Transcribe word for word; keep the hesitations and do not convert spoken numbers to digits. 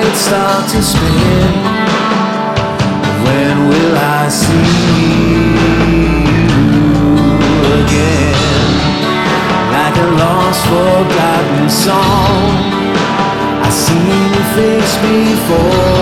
would start to spin. When will I see you again? Like a lost, forgotten song, I seen your face before.